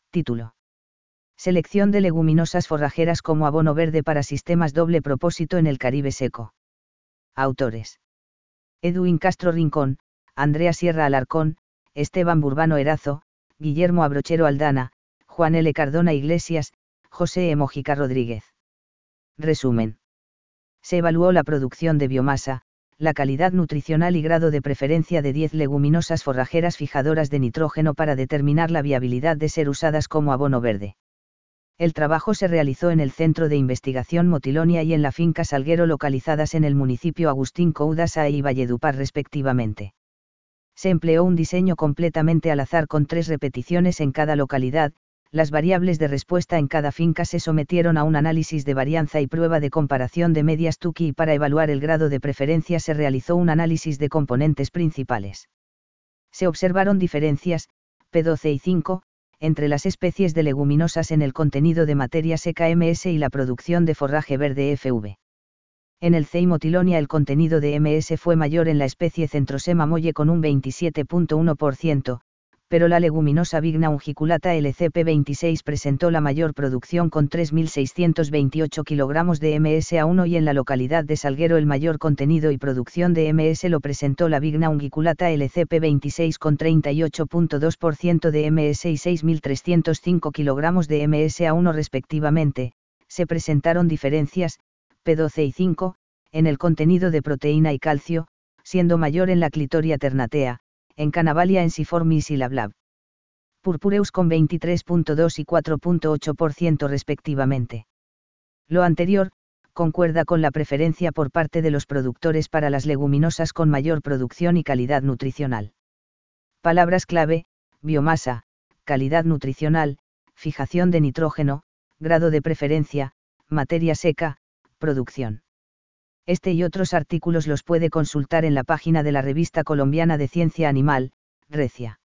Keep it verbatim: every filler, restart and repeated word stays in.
Título. Selección de leguminosas forrajeras como abono verde para sistemas doble propósito en el Caribe seco. Autores. Edwin Castro Rincón, Andrea Sierra Alarcón, Esteban Burbano Erazo, Guillermo Abrochero Aldana, Juan L. Cardona Iglesias, José E. Mojica Rodríguez. Resumen. Se evaluó la producción de biomasa, la calidad nutricional y grado de preferencia de diez leguminosas forrajeras fijadoras de nitrógeno para determinar la viabilidad de ser usadas como abono verde. El trabajo se realizó en el Centro de Investigación Motilonia y en la finca Salguero localizadas en el municipio Agustín Coudasa y Valledupar respectivamente. Se empleó un diseño completamente al azar con tres repeticiones en cada localidad. Las variables de respuesta en cada finca se sometieron a un análisis de varianza y prueba de comparación de medias Tukey y para evaluar el grado de preferencia se realizó un análisis de componentes principales. Se observaron diferencias, P doce y cinco, entre las especies de leguminosas en el contenido de materia seca M S y la producción de forraje verde F V. En el C I Motilonia el contenido de M S fue mayor en la especie Centrosema molle con un veintisiete punto uno por ciento, pero la leguminosa Vigna ungiculata L C P veintiséis presentó la mayor producción con tres mil seiscientos veintiocho kilogramos de M S a uno y en la localidad de Salguero el mayor contenido y producción de M S lo presentó la Vigna ungiculata L C P veintiséis con treinta y ocho punto dos por ciento de M S y seis mil trescientos cinco kilogramos de M S a uno respectivamente. Se presentaron diferencias, P doce y cinco, en el contenido de proteína y calcio, siendo mayor en la Clitoria ternatea, en Canavalia ensiformis y Lablab purpureus con veintitrés punto dos y cuatro punto ocho por ciento respectivamente. Lo anterior, concuerda con la preferencia por parte de los productores para las leguminosas con mayor producción y calidad nutricional. Palabras clave: biomasa, calidad nutricional, fijación de nitrógeno, grado de preferencia, materia seca, producción. Este y otros artículos los puede consultar en la página de la Revista Colombiana de Ciencia Animal, Recia.